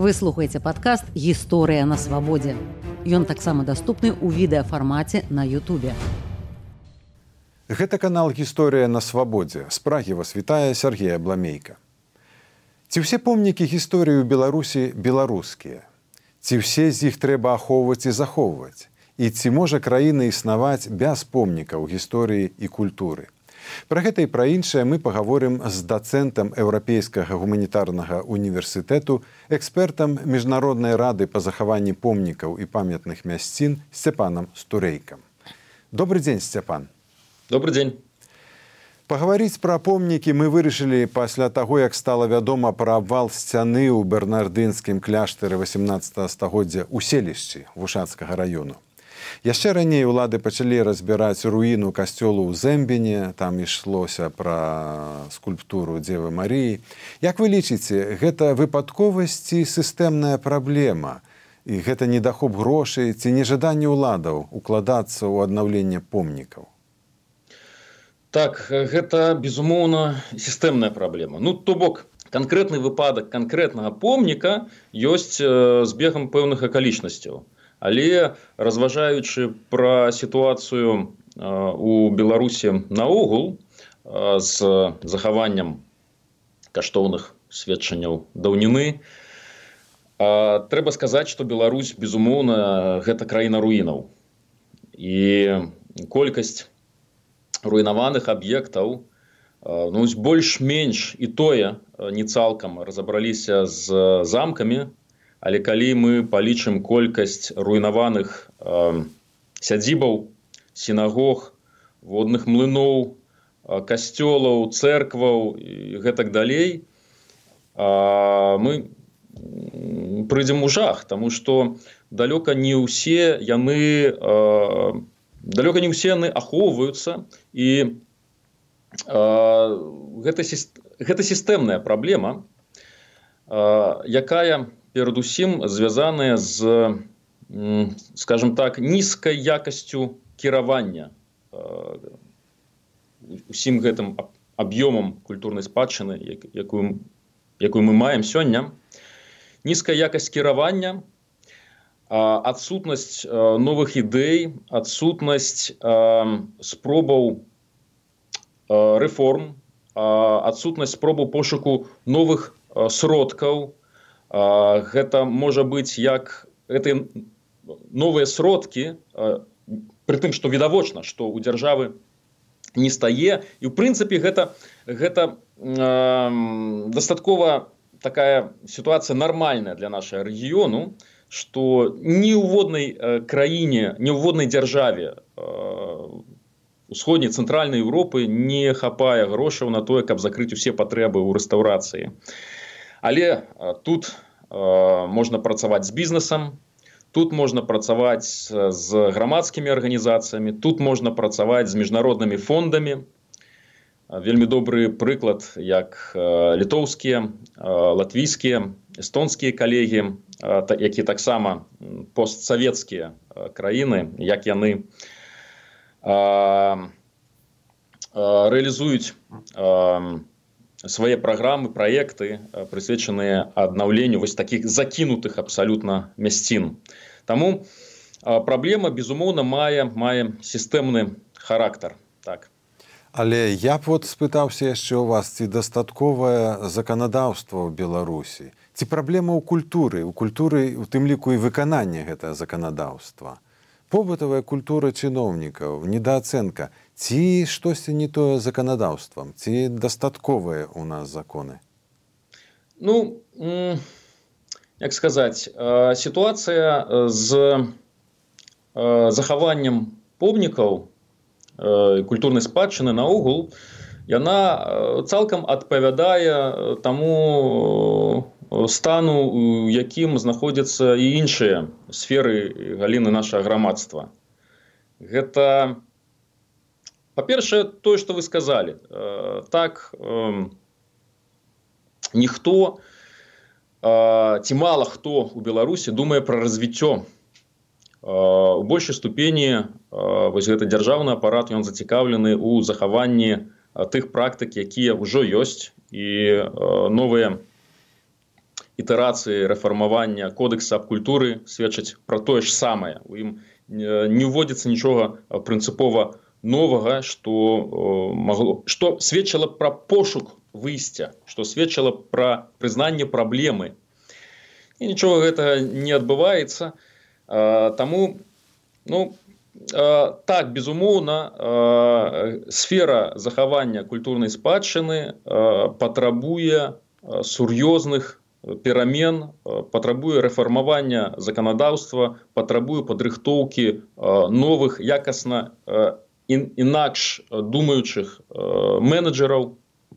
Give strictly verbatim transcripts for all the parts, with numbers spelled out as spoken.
Вы слухаеце падкаст «Гісторыя на свабодзе». Ён таксама даступны ў відэафармаце на Ютубе. Гэта канал «Гісторыя на свабодзе». З Прагі вас вітае Сергей Абламейка. Ці ўсе помнікі гісторыі ў Беларусі беларускія? Ці ўсе з іх трэба ахоўваць і захоўваць? І ці можа краіна існаваць без помнікаў гісторыі і культуры? Пра гэта і пра іншае мы пагаворым з дацэнтам Еўрапейскага гуманітарнага універсітэту, экспертам Міжнароднай рады па захаванні помнікаў і памятных мясцін Сцяпанам Стурэйкам. Добры дзень, Сцяпан. Добрый день. Пагаварыць пра помнікі мы вырашылі пасля таго, як стала вядома пра абвал сцяны ў бернардынскім кляштары васямнаццатага стагоддзя ў селішчы Вушацкага раёну. Яшчэ раней улады пачалі разбіраць руіну касцёлу ў Зэмбіне, там ішлося пра скульптуру Дзевы Марыі. Як вы лічыце, гэта выпадковасць ці сістэмная праблема? І гэта недахоп грошай ці нежаданне ўладаў укладацца ў аднаўленне помнікаў? Так, гэта, безумоўна, сістэмная праблема. Ну, то бок, канкрэтны выпадак канкрэтнага помніка ёсць збегам пэўных акалічнасцяў. Але, разважаючы пра сітуацыю у Беларусі наогул з захаваннем каштоўных сведчанняў даўніны, трэба сказаць, што Беларусь, безумоўна, гэта краіна руінаў. І колькасць руйнаваных аб'ектаў, ну, больш-менш і тое не цалкам разабраліся з замкамі. Але калі мы палічым колькасць руйнаваных э, сядзібаў, сінагог, водных млыноў, э, касцёлаў, цэркваў і гэтак далей, э, мы прыйдзем у жах, таму што далёка не ўсе яны, э, далёка не ўсе яны ахоўваюцца, і э, гэта, гэта сістэмная праблема, э, якая перадусім звязаныя з, скажем так, нізкай якасцю кіравання усім гэтым аб'ёмам культурнай спадчыны, якую, якую мы маем сёння. Нізкая якасць кіравання, адсутнасць новых ідэй, адсутнасць спробаў рэформ, адсутнасць спробаў пошуку новых сродкаў. Гэта можа быць як гэтыя новыя сродкі, пры тым, што відавочна, што ў дзяржавы не стае. І, ў прынцыпе, гэта, гэта э, дастаткова такая сітуацыя нармальная для нашага рэгіёну, што ні ў воднай краіне, ні ў воднай дзяржаве э, усходняй цэнтральнай Еўропы не хапае грошаў на тое, каб закрыць усе патрэбы ў рэстаўрацыі. Але тут э, можна працаваць з бізнесам, тут можна працаваць з грамадскімі арганізацыямі, тут можна працаваць з міжнароднымі фондамі. Вельмі добры прыклад, як э, літоўскія, э, латвійскія, эстонскія калегі, э, та, які таксама постсавецкія э, краіны, як яны э, э, рэалізуюць э, свае праграмы, праекты, прысвечаныя аднаўленню вось такіх закінутых абсалютна мясцін. Таму праблема, безумоўна, мае, мае сістэмны характар. Так. Але я б вот спытаўся яшчэ ў вас, ці дастатковае заканадаўства ў Беларусі? Ці праблема ў культуры? У культуры, у тым ліку і выканання гэтага заканадаўства? Побытавая культура чыноўнікаў, недаацэнка. Ці штосьці не тое заканадаўствам? Ці дастатковыя ў нас законы? Ну, як сказаць, сітуацыя з захаванням помнікаў культурнай спадчыны наогул, яна цалкам адпавядае таму стану, у якім знаходзяцца і іншыя сферы галіны нашага грамадства. Гэта, па-першае, тое, што вы сказалі. Так, ніхто, ці мала хто ў Беларусі думае пра развіццё. У большай ступені вось гэты дзяржаўны апарат, ён зацікаўлены ў захаванні тых практык, якія ўжо ёсць, і новыя ітэрацыі рэфармавання кодекса аб культуры сведчаць пра тое ж самае. У ім не ўводзіцца нічога прынцыпова новага, што магло, што сведчыла пра пошук выйсця, што сведчыла пра прызнанне праблемы. І нічога гэтага не адбываецца. Таму, ну, так, безумоўна, сфера захавання культурнай спадчыны патрабуе сур'ёзных перамен, патрабуе рэфармавання заканадаўства, патрабуе падрыхтоўкі новых, якасна інакш думаючых менеджераў.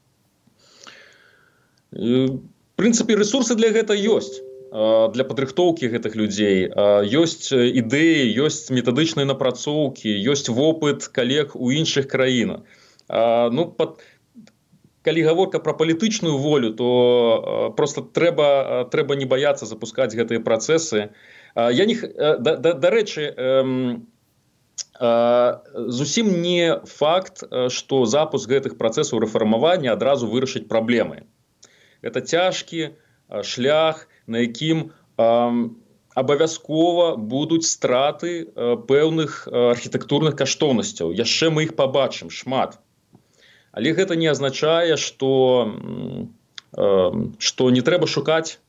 В прынцыпе, рэсурсы для гэта ёсць. Для падрыхтоўкі гэтых людзей. Ёсць ідэі, ёсць метадычныя напрацоўкі, ёсць вопыт калег у іншых краінах. Ну, пад... Калі гаворка пра палітычную волю, то просто трэба, трэба не баяцца запускаць гэтыя працэсы. Я не... да, да, дарэчы, зусім не факт, што запуск гэтых працэсаў рэфармавання адразу вырашыць праблемы. Гэта цяжкі шлях, на якім абавязкова будуць страты пэўных архітэктурных каштоўнасцяў. Яшчэ мы іх пабачым шмат. Але гэта не азначае, што, што не трэба шукаць,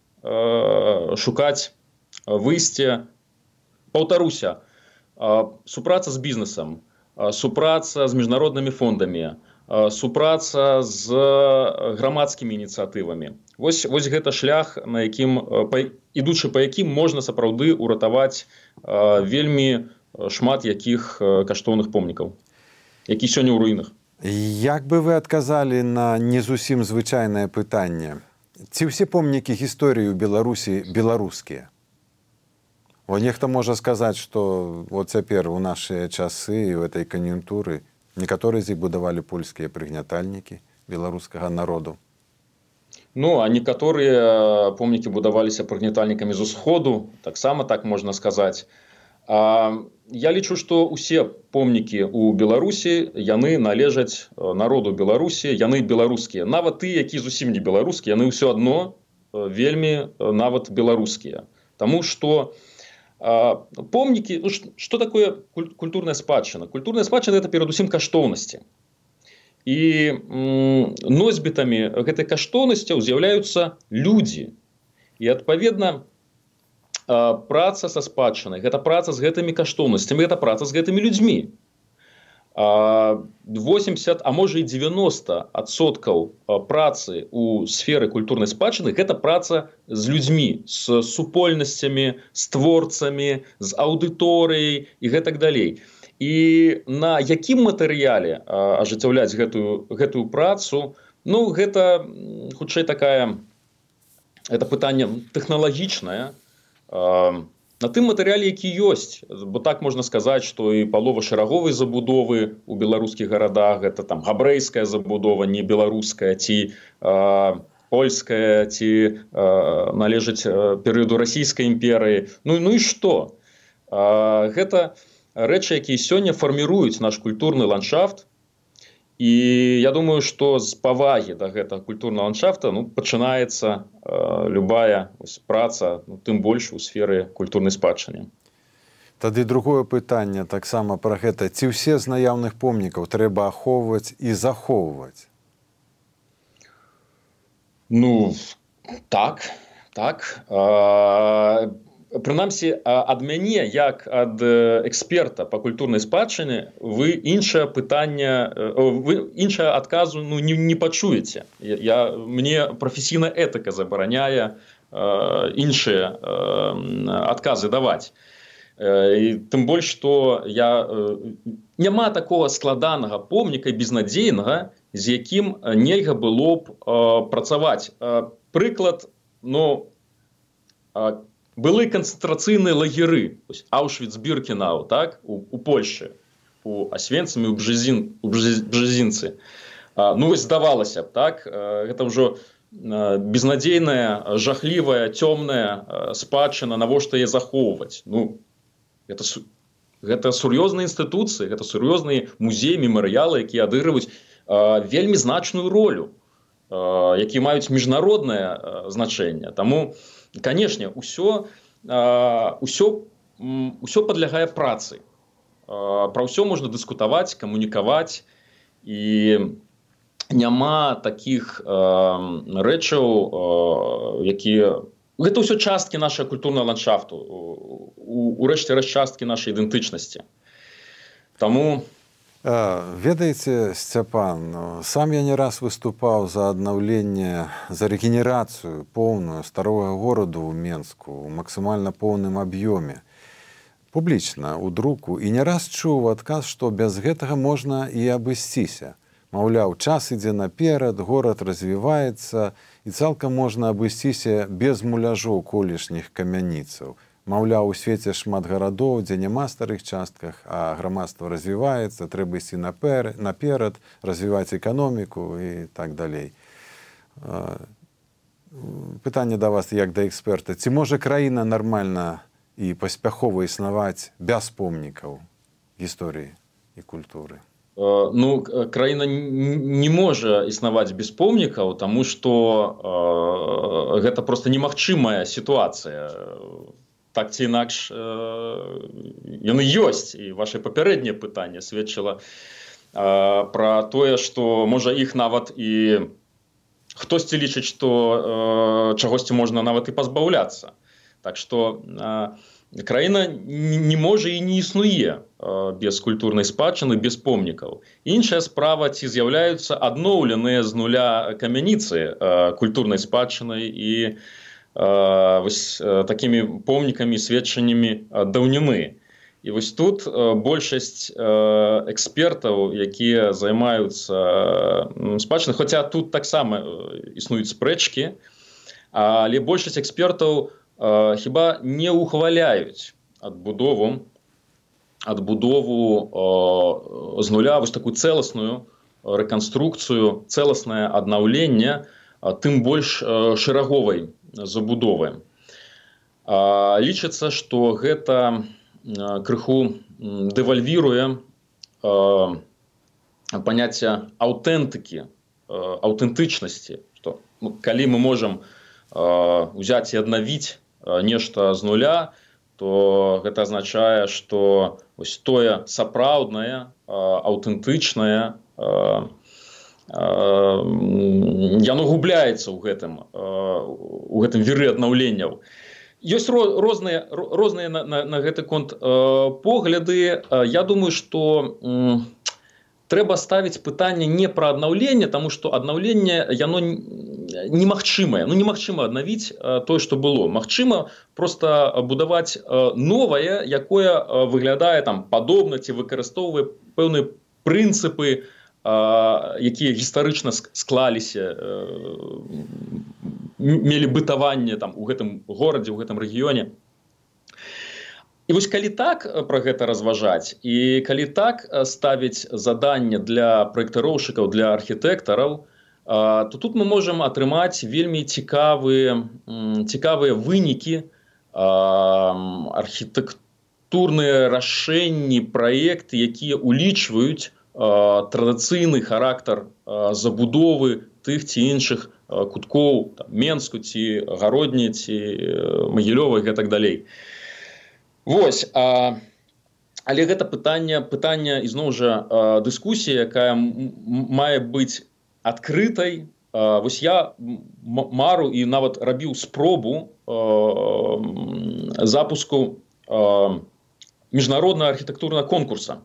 шукаць выйсце. Паўтаруся, супраца з бізнесам, супраца з міжнароднымі фондамі, супраца з грамадскімі ініцыятывамі. Вось, вось гэта шлях, на якім, па, ідучы па якім можна сапраўды ўратаваць вельмі шмат якіх каштоўных помнікаў, які сёння ў руінах. Як бы вы адказалі на не зусім звычайнае пытанне? Ці ўсе помнікі гісторыі ў Беларусі беларускія? О, нехта можа сказаць, што вот цяпер у нашыя часы і ў этой кан'юнктуры некаторыя з іх будавалі польскія прыгнятальнікі беларускага народу. Ну, а некаторыя помнікі будаваліся прыгнятальнікамі з усходу, таксама так можна сказаць. А, я лічу, што ўсе помнікі ў Беларусі, яны належаць народу Беларусі, яны беларускія. Нават ты, які зусім не беларускія, яны ўсё адно вельмі нават беларускія. Таму што а, помнікі, ну, што такое культурная спадчына? Культурная спадчына – гэта перадусім каштоўнасці. І м, носьбітамі гэтай каштоўнасцяў з'яўляюцца людзі. І, адпаведна, праца са спадчынай, гэта праца з гэтымі каштоўнасцямі, гэта праца з гэтымі людзьмі. восемьдесят, а можа і девяносто адсоткаў працы ў сферы культурнай спадчыны – гэта праца з людзьмі, з супольнасцямі, з творцамі, з аўдыторыяй і гэтак далей. І на якім матэрыяле ажыццяўляць гэтую, гэтую працу, ну, гэта хутчэй такая, гэта пытанне тэхналагічнае, на тым матэрыяле, які ёсць. Бо так можна сказаць, што і палова шэраговай забудовы ў беларускіх гарадах, гэта там габрэйская забудова, не беларуская, ці а, польская, ці а, належыць перыяду расійскай імперыі. Ну, ну і што? А, гэта рэчы, якія сёння фарміруюць наш культурны ландшафт. І я думаю, што з павагі да гэтага культурнага ландшафта ну, пачынаецца э, любая ось, праца, ну, тым больш у сферы культурнай спадчыны. Тады другое пытанне таксама пра гэта. Ці ўсе з наяўных помнікаў трэба ахоўваць і захоўваць? Ну, так, так. А... Прынамсі, ад мяне, як ад эксперта па культурнай спадчыне, вы іншае пытанне, вы іншае адказу ну, не, не пачуеце. Я, мне прафесійная этыка забараняе э, іншыя э, адказы даваць. Э, і тым больш, што я, э, няма такога складанага помніка безнадзейнага, з якім нельга было б э, працаваць. Э, прыклад, ну, э, былі канцэнтрацыйныя лагеры, Аўшвіц-Біркенау, так, у, у Польшчы, у Асвенцымі, у, Бжезін, у Бжезінцы. А, ну, вось здавалася б, так, гэта ўжо безнадзейная, жахлівая, цёмная спадчына, навошта яе захоўваць. Ну, гэта, гэта сур'ёзныя інстытуцыі, гэта сур'ёзныя музеі, мемарыялы, якія адыгрываюць а, вельмі значную ролю. якія маюць міжнароднае значэнне. Таму, канешне, усё, усё, усё падлягае працы. Пра ўсё можна дыскутаваць, камунікаваць, і няма такіх рэчаў, якія... Гэта ўсё часткі нашага культурнага ландшафту, у рэшце рэшт часткі нашай ідэнтычнасці. Таму... Ведаеце, Сцяпан, сам я не раз выступаў за аднаўленне, за рэгенерацыю поўную старога гораду ў Менску у максімальна поўным аб'ёме. Публічна, у друку, і не раз чуў адказ, што без гэтага можна і абысціся. Маўляў, час ідзе наперад, горад развіваецца, і цалкам можна абысціся без муляжоў колішніх камяніцаў. Маўляў, у свеце шмат гарадоў, дзе няма старых частках, а грамадства развіваецца, трэба ісці наперад, развіваць эканоміку і так далей. Пытанне да вас, як да эксперта. Ці можа краіна нармальна і паспяхова існаваць без помнікаў гісторыі і культуры? Ну, краіна не можа існаваць без помнікаў, таму што гэта проста немагчымая сітуацыя. Так ці інакш, яны ёсць, і ваше папярэдняе пытанне сведчыла пра тое, што можа іх нават і хтосьці лічыць, што чагосьці можна нават і пазбаўляцца. Так што краіна не можа і не існуе без культурнай спадчыны, без помнікаў. Іншая справа, ці з'яўляюцца адноўленыя з нуля камяніцы культурнай спадчынай і вось такімі помнікамі, сведчаннямі даўніны. І вось тут большасць экспертаў, якія займаюцца спадчынай, хаця тут таксама існуюць спрэчкі, але большасць экспертаў хіба не ухваляюць адбудову, адбудову з нуля, вось такую цэласную рэканструкцыю, цэласнае аднаўленне, тым больш шэраговай забудовы. Лічыцца, што гэта крыху дэвальвіруе паняцце аўтэнтыкі, аўтэнтычнасці, што калі мы можам узяць і аднавіць нешта з нуля, то гэта азначае, што ось тое сапраўднае, аўтэнтычнае, яно губляецца ў гэтым, у гэтым віры аднаўленняў. Ёсць розныя, розныя на, на, на гэты конт погляды. Я думаю, што трэба ставіць пытанне не пра аднаўленне, таму што аднаўленне яно немагчымае. Ну, немагчыма аднавіць тое, што было. Магчыма проста будаваць новае, якое выглядае там падобна ці выкарыстоўвае пэўныя прынцыпы, якія гістарычна склаліся, мелі бытаванне там у гэтым горадзе, у гэтым рэгіёне. І вось калі так пра гэта разважаць, і калі так ставіць заданне для праектыроўшчыкаў, для архітэктараў, то тут мы можам атрымаць вельмі цікавыя, цікавыя вынікі, архітэктурныя рашэнні, праекты, якія улічваюць традыцыйны характар забудовы тых ці іншых куткоў, там, Менску ці Гародні ці Магілёва і так далей. Вось, а, але гэта пытанне, пытанне ізноў жа дыскусія, якая мае быць адкрытай. А, вось я мару і нават рабіў спробу а, запуску а, міжнароднага архітэктурнага конкурса.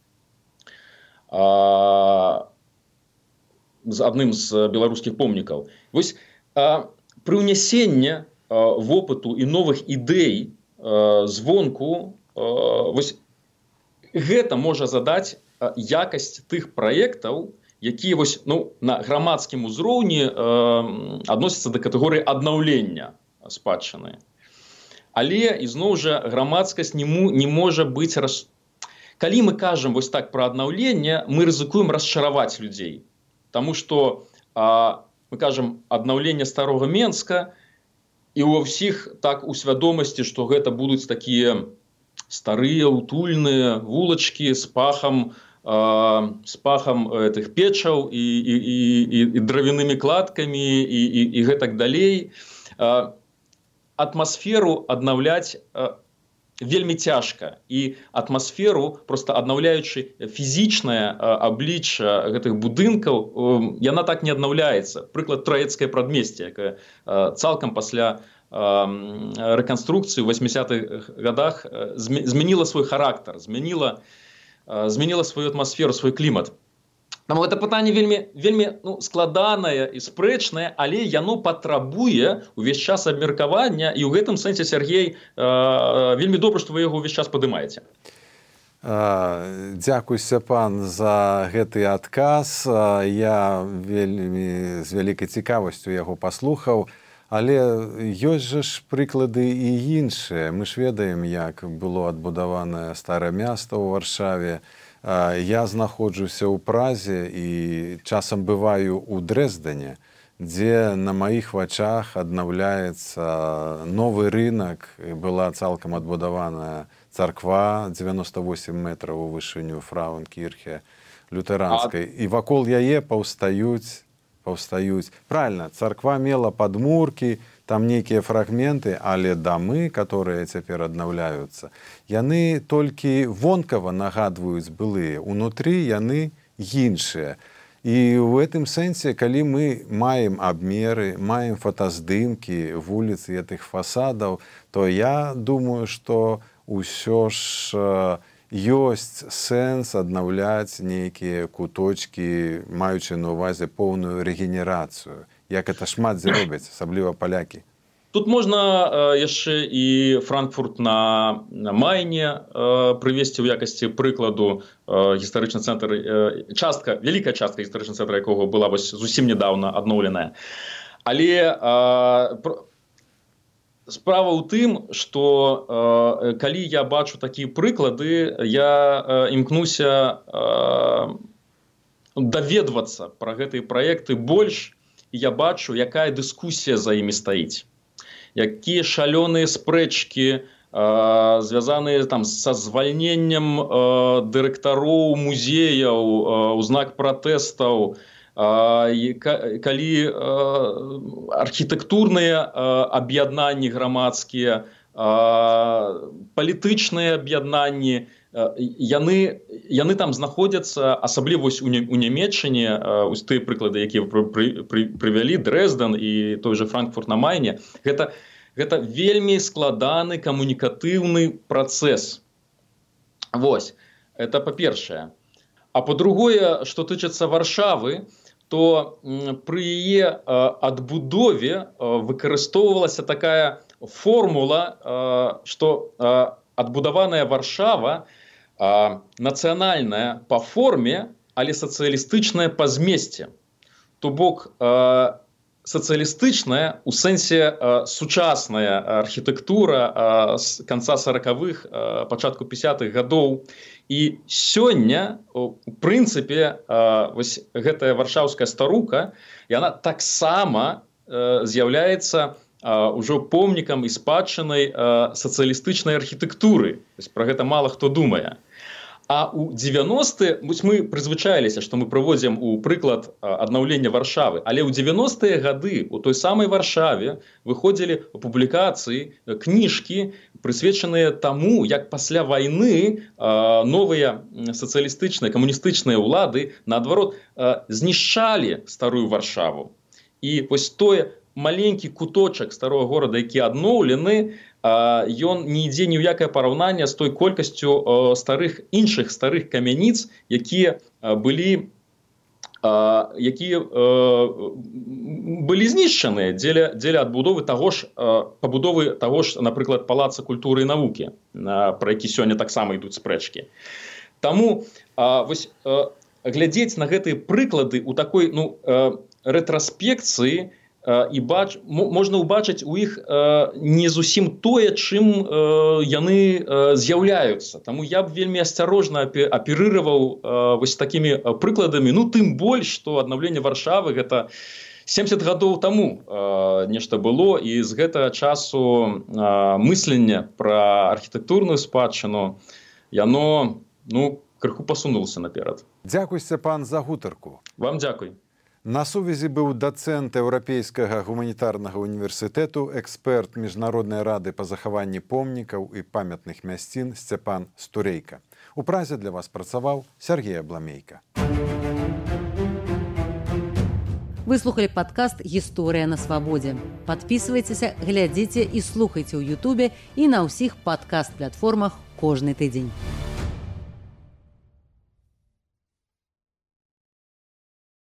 З адным з беларускіх помнікаў. Вось пры ўнясенне вопыту і новых ідэй звонку, вось гэта можа задаць якасць тых праектаў, якія вось, ну, на грамадскім узроўні адносяцца да катэгорыі аднаўлення спадчыны. Але ізноў жа грамадскасць не, не можа быць рас... Калі мы кажам вось так пра аднаўленне, мы рызыкуем расчараваць людзей. Таму што а, мы кажам аднаўленне старога Менска, і ва ўсіх так у свядомасці, што гэта будуць такія старыя, утульныя вулачкі з пахам з пахам гэтых печаў і, і, і, і дравянымі кладкамі і, і, і гэтак далей. Атмасферу аднаўляць вельмі цяжка, і атмасферу, просто аднаўляючы фізічнае аблічча гэтых будынкаў, яна так не аднаўляецца. Прыклад Траецкае прадмесце, якое цалкам пасля рэканструкцыі ў васьмідзесятых гадах змяніла свой характар, змяніла, змяніла сваю атмасферу, свой клімат. Таму гэта пытанне вельмі, вельмі ну, складанае і спрэчнае, але яно патрабуе ўвесь час абмеркавання, і ў гэтым сэнсе, Сергей, вельмі добра, што вы яго ўвесь час падымаеце. Дзякуй, Сцяпан, за гэты адказ. Я вельмі з вялікай цікавасцю яго паслухаў, але ёсць жа ж прыклады і іншыя. Мы ж ведаем, як было адбудаванае старае мяста ў Варшаве. Я знаходжуся ў Празе і часам бываю ў Дрэздане, дзе на маіх вачах аднаўляецца новы рынак, была цалкам адбудаваная царква дзевяноста восем метраў у вышыню Фрауенкірхе лютэранскай, і вакол яе паўстаюць паўстаюць. Правильно, царква мела падмуркі, там нейкія фрагменты, але дамы, которые цяпер аднаўляюцца, яны толькі вонкава нагадваюць былыя, унутры яны іншыя. І ў гэтым сэнсе, калі мы маем абмеры, маем фотаздымкі вуліц і гэтых фасадаў, то я думаю, што ўсё ж ёсць сэнс аднаўляць нейкія куточкі, маючы на ўвазе поўную рэгенерацыю. Як это шмат дзе робяць, асабліва палякі. Тут можна яшчэ і Франкфурт на Майне прывесці ў якасці прыкладу. Гістарычны цэнтр, частка, вялікая частка гістарычнага цэнтра, якога была вось зусім нядаўна адноўленая. Але справа ў тым, што калі я бачу такія прыклады, я імкнуся даведвацца пра гэтыя праекты больш, і я бачу, якая дыскусія за імі стаіць. Якія шалёныя спрэчкі, звязаныя там са звальненнем дырэктароў музеяў у знак пратэстаў, калі архітэктурныя аб'яднанні грамадскія, палітычныя аб'яднанні, яны, яны там знаходзяцца, асабліва у Нямецчыне, ось тыя прыклады, якія вы прывялі, Дрэзден і той же Франкфурт на Майне, гэта, гэта вельмі складаны камунікатыўны працэс. Вось, это па-першае. А па-другое, што тычыцца Варшавы, то пры яе адбудове выкарыстоўвалася такая формула, што адбудаваная Варшава нацыянальная па форме, але сацыялістычная па змесце. То бок сацыялістычная у сэнсе сучасная архітэктура з канца саракавых, пачатку пяцідзесятых гадоў. І сёння, у прынцыпе, вось гэтая варшаўская старука, яна таксама з'яўляецца ўжо помнікам і спадчынай сацыялістычнай архітэктуры. Пра гэта мала хто думае. А ў дзевяностыя, мы прызвычаіліся, што мы прыводзім у прыклад аднаўлення Варшавы, але ў дзевяностыя гады у той самай Варшаве выходзілі публікацыі, кніжкі, прысвечаныя таму, як пасля вайны новыя сацыялістычныя, камуністычныя ўлады, наадварот, знішчалі старую Варшаву. І вось тое, маленькі куточак старого горада, які адноўлены, ён не ідзе ні ў якае параўнанне з той колькасцю старых, іншых старых камяніц, якія былі, якія былі знішчаныя дзеля, дзеля адбудовы таго ж, пабудовы таго ж, напрыклад, палаца культуры і навукі, пра які сёння таксама ідуць спрэчкі. Таму вось глядзець на гэтыя прыклады ў такой, ну, рэтраспекцыі, і бач, можна ўбачыць у іх не зусім тое, чым яны з'яўляюцца. Таму я б вельмі асцярожна аперыраваў вось такімі прыкладамі. Ну, тым больш, што аднаўленне Варшавы гэта сямдзесят гадоў таму нешта было, і з гэтага часу мысленне пра архітэктурную спадчыну, яно, ну, крыху пасунуўся наперад. Дзякуй, Сцяпан, за гутарку. Вам дзякуй. На сувязі быў дацэнт Еўрапейскага гуманітарнага універсітэту, эксперт Міжнароднай рады па захаванні помнікаў і памятных мясцін Сцяпан Стурейка. У Празе для вас працаваў Сергей Абламейка. Вы слухали падкаст «Гісторыя на свабодзе». Падпісвайцеся, глядзіце і слухайце ў Ютубе і на ўсіх падкаст-платформах кожны тыдзень.